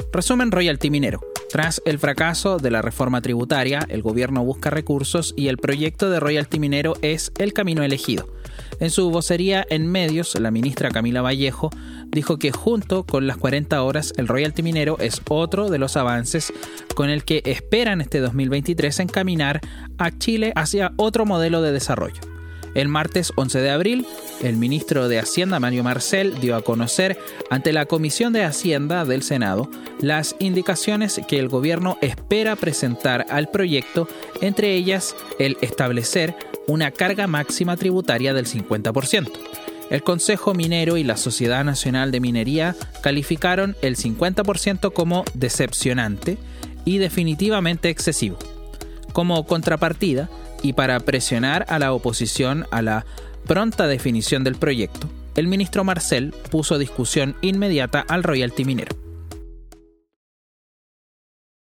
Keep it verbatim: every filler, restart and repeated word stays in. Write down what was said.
Resumen royalty minero. Tras el fracaso de la reforma tributaria, el gobierno busca recursos y el proyecto de royalty minero es el camino elegido. En su vocería en medios, la ministra Camila Vallejo dijo que junto con las cuarenta horas, el royalty minero es otro de los avances con el que esperan este dos mil veintitrés encaminar a Chile hacia otro modelo de desarrollo. El martes once de abril, el ministro de Hacienda, Mario Marcel, dio a conocer ante la Comisión de Hacienda del Senado las indicaciones que el gobierno espera presentar al proyecto, entre ellas el establecer una carga máxima tributaria del cincuenta por ciento. El Consejo Minero y la Sociedad Nacional de Minería calificaron el cincuenta por ciento como decepcionante y definitivamente excesivo. Como contrapartida, y para presionar a la oposición a la pronta definición del proyecto, el ministro Marcel puso discusión inmediata al royalty minero.